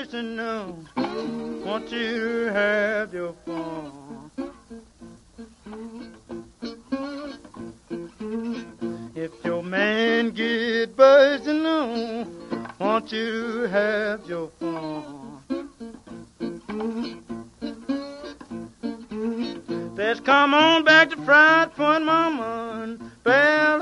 bursting, want you to have your fun. If your man get bursting, want you to have your fun. Let's come on back to Fried Point, Mama, and well,